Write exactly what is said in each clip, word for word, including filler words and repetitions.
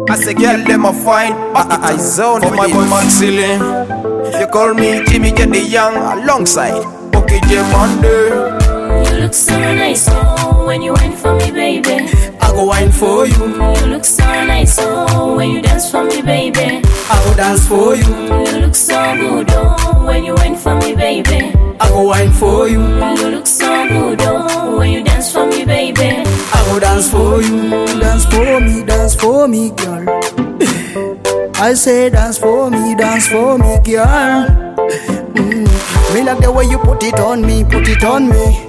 I say, girl, them a fine. Back I, I, I zone for my boy Maxilin. You call me Jimmy Get the Young alongside Okay J Monday. You look so nice, oh, when you wine for me, baby. I go wine for you. You look so nice, oh, when you dance for me, baby. I go dance for you. You look so good, oh, when you wine for me, baby. I go wine for you. You look so good, oh, when you dance for me, baby. I go dance for you. Dance for me, dance for me, girl. I say dance for me, dance for me, girl. Mm. Me like the way you put it on me, put it on me.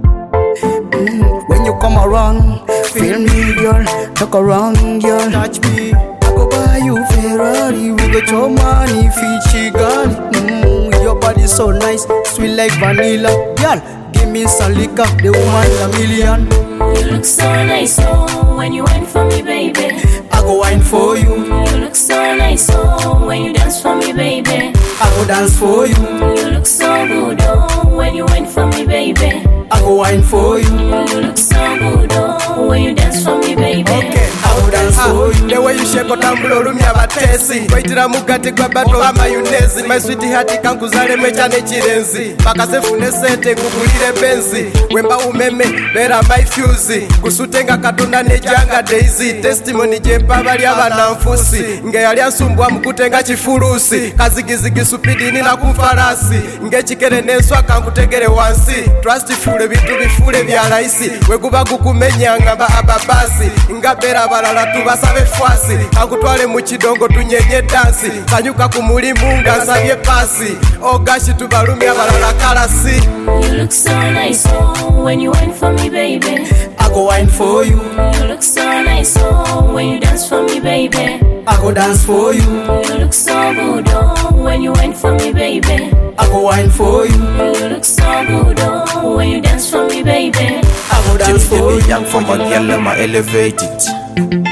Mm. When you come around, feel me, girl. Talk around, girl. Touch me. I go buy you Ferrari. We got your money, Fiji girl. Mm. Your body so nice, sweet like vanilla, girl. Give me some liquor, the woman a million. You look so nice, oh, when you wine for me, baby. I go wine for you. You look so nice, oh, when you dance for me, baby. I go dance for you. You look so good, oh, when you wine for me, baby. I go wine for you. You look so good, oh, when you dance for me, baby. Okay, I go dance for you. The way you shake otambula olumya batesi waitira mugati gwa bato wa mayonnaise. My sweetheart kankuzale mecha nechirenzi pakasefune sente kugulire benzi wemba umeme bera my fuse kusutenga katonda nejanga daisy testimony jempa bali abana mfusi nge yali asumbwa mukutenga chifulusi kazigizigi supidini na kumfarasi nge chikere nenswa kankutegere wansi trust fule bitu bifule bya raisi wekuba kukumenya ngamba ababasi ngabera balala tubasabe fwasi akutwale mu kidongo tunyenye dansi kanyuka ku mulimu ngasabye pasi ogashi tubalumya balala kalasi. You look so nice, oh, when you wine for me, baby. I go wine for you. You look so nice, oh, when you dance for me, baby. I go dance for you. You look so good, oh, when you wine for me, baby. I go wine for you. You look so good, oh, when you dance for me, baby. I go dance for you. Young from a girl, I'ma elevate it.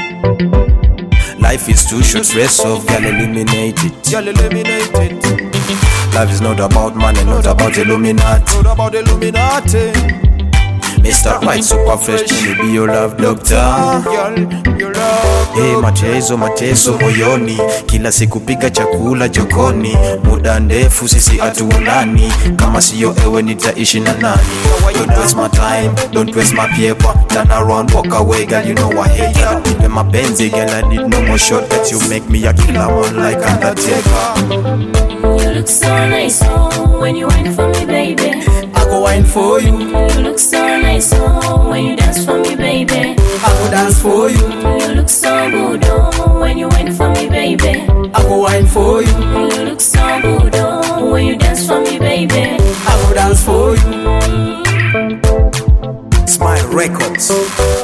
Life is too short, stress off, girl, eliminate it. Girl, eliminate it. Life is not about money, not about Illuminati. Not about Illuminati. Mister White, super fresh, let me be your love doctor. Girl, your love. Hey, mateso, mateso moyoni. Kila siku pika chakula jokoni. Muda ndefu sisi hatuonani. Kama siyo ewe nitaishi na nani? Don't waste my time, don't waste my paper. Turn around, walk away, girl, you know I hate ya. With my Benzie, girl, I need no more shortcuts. You make me a killer man like Undertaker. You look so nice, oh, when you wine for me, baby. I go wine for you. You look so nice, oh, when you dance for me, baby. I go dance for you. You look so good, oh, when you wine for me, baby. I go wine for you. You look so good, oh, when you dance for me, baby. I go dance for you. Smile Records.